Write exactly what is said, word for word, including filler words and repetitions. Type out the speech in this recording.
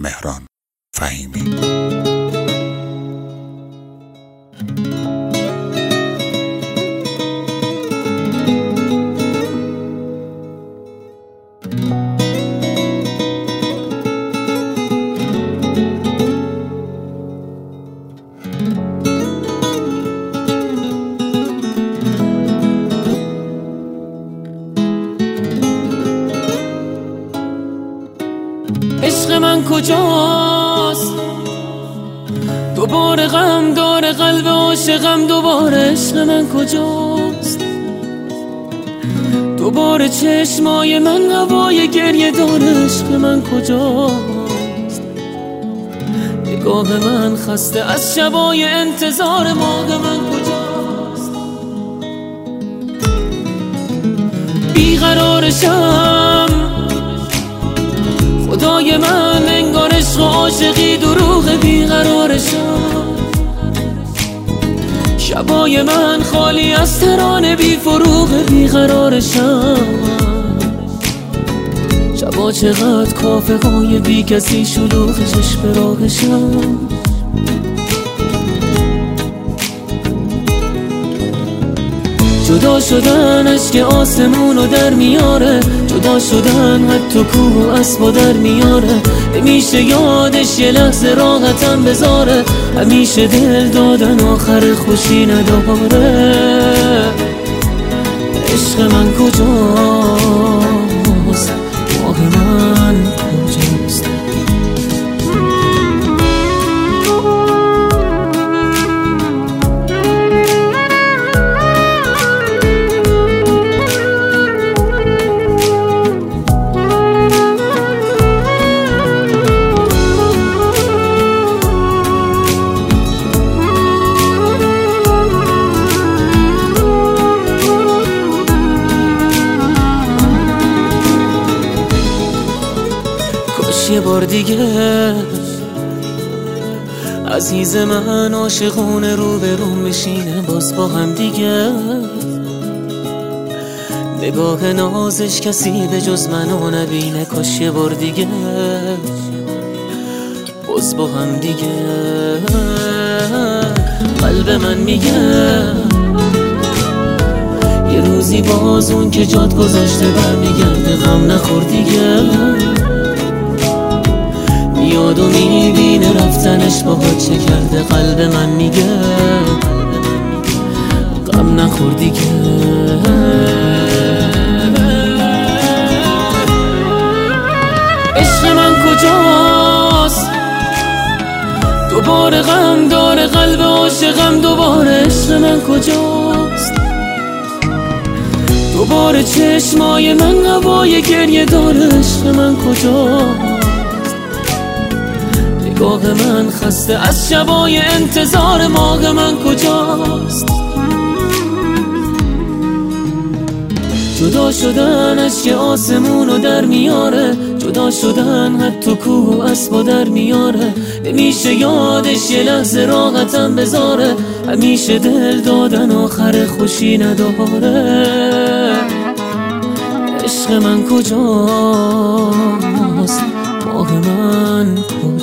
مهران فهیمی. عشق من کجاست؟ دوباره غم داره قلب عاشقم، دوباره عشق من کجاست؟ دوباره چشمای من هوای گریه داره، عشق من کجاست؟ نگاه من خسته از شبای انتظار، ماه من کجاست؟ بیقرارشم خدای من، انگار عشق و عاشقی دروغ، بیقرارشم شبای من خالی از ترانه بی فروغ، بیقرارشم شبا چقدر کافه های بی کسی شلوغ، چشم راهشم جدا شدن اشک آسمونو در میاره، جدا شدن حتی کوه و اسبا در میاره، همیشه یادش یه لحظه راحتم بذاره، همیشه دل دادن آخر خوشی نداره. عشق من کجاست؟ ماه من کجاست؟ یه بار دیگه عزیز من عاشقونه رو به رو بشینه باز با هم دیگه، نگاه نازش کسی به جز منو نبینه، کاش یه بار دیگه باز با هم دیگه. قلب من میگه یه روزی باز اون که جات گذاشته برمیگرده، غم نخور دیگه، میاد و میبینه رفتنش باهات چه کرده. قلب من میگه غم نخور دیگه. عشق من کجاست؟ دوباره غم داره قلب عاشقم، دوباره عشق من کجاست؟ دوباره چشمای من هوای گریه داره، عشق من کجاست؟ نگاه من خسته از شبای انتظار، ماه من کجاست؟ جدا شدن اشک آسمونو در میاره، جدا شدن حتی کوه و اسبا در میاره، نمیشه یادش یه لحظه راحتم بذاره، همیشه دل دادن آخر خوشی نداره. عشق من کجاست؟ ماه من کجاست؟